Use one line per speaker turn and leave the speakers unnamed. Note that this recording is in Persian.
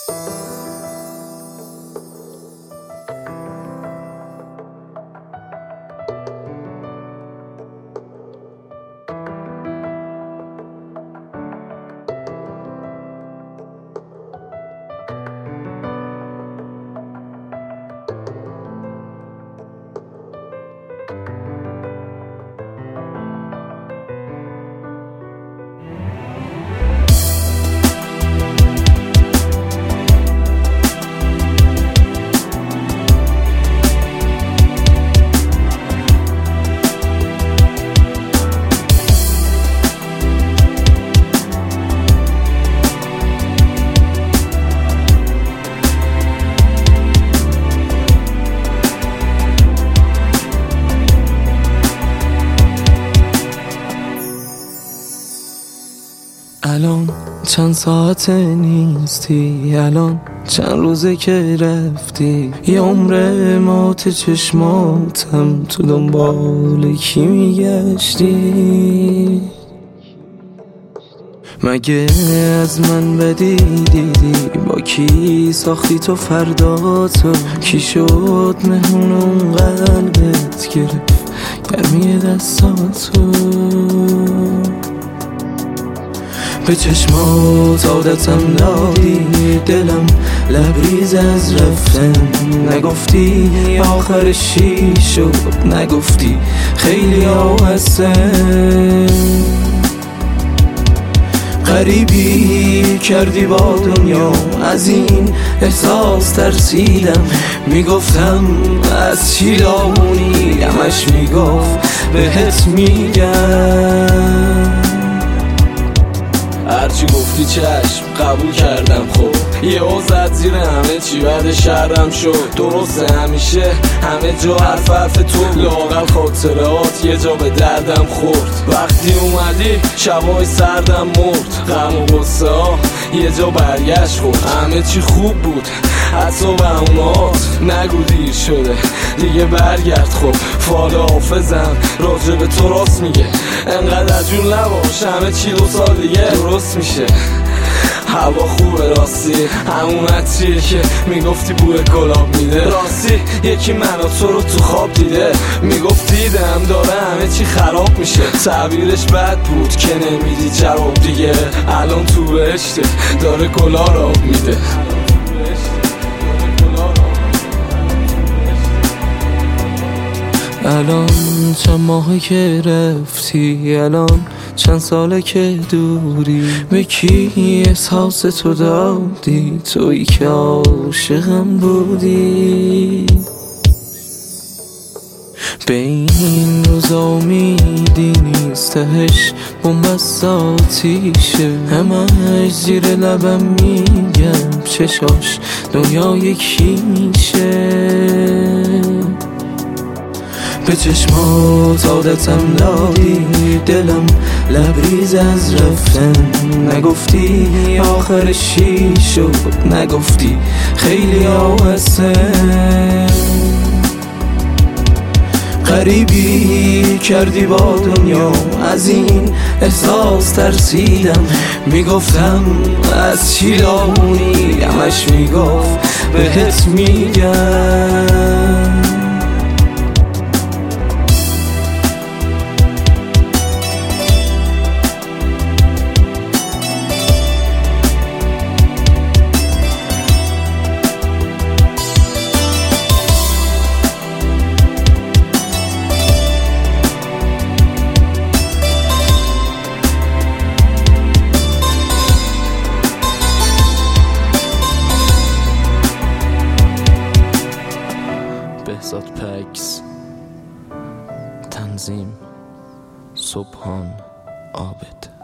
الان چند ساعت نیستی، الان چند روزه که رفتی، یه عمر مات چشماتم تو دنبال کی میگشتی؟ مگه از من بدی دیدی؟ با کی ساختی تو فرداتو؟ کی شد مهمون اون قلبت گرفت گرمی دستاتو؟ به چشمات عادتم دادی، دلم لبریز از رفتن. نگفتی آخرش چی شد، نگفتی خیلی ها هستن. غریبی کردی با دنیا، از این احساس ترسیدم. میگفتم از چی دامونی، همش میگفت بهت میگم.
هرچی گفتی چشم قبول کردم. خب یه زد زیر همه چی، بعد شهرم شد. درسته همیشه همه جا حرف تو، لااقل خاطرات یه جا به دردم خورد. وقتی اومدی شبای سردم مرد، غم و غصه ها یه جا برگشت خورد. همه چی خوب بود حتی بهونات، نگو دیر شده دیگه برگرد. خب فال حافظم راجع به تو راست میگه، انقدر عجول نباش همه چی 2 سال دیگه درست میشه. هوا خوبه راستی، همون عطریه که میگفتی بوی گلاب میده. راستی یکی منو تو رو تو خواب دیده، میگفت دیدم داره همه چی خراب میشه. تعبیرش بد بود که نمیدی جواب دیگه، الان تو بهشته داره گلا راب میده.
الان چند ماهه که رفتی، الان چند ساله که دوری. به کی احساس تو دادی؟ تویی که عاشقم بودی. به این روزا امیدی نیست، تهش بنبست آتیشه. همش زیر لبم میگم چشاش دنیا یکی میشه. به چشمات عادتم دادی، دلم لبریز از رفتن. نگفتی آخرش چی شد، نگفتی خیلی ها هستن. غریبی کردی با دنیا، از این احساس ترسیدم. میگفتم از چی دامونی، همش میگفت بهت میگم. بهزاد پکس، تنظیم سبحان عابد.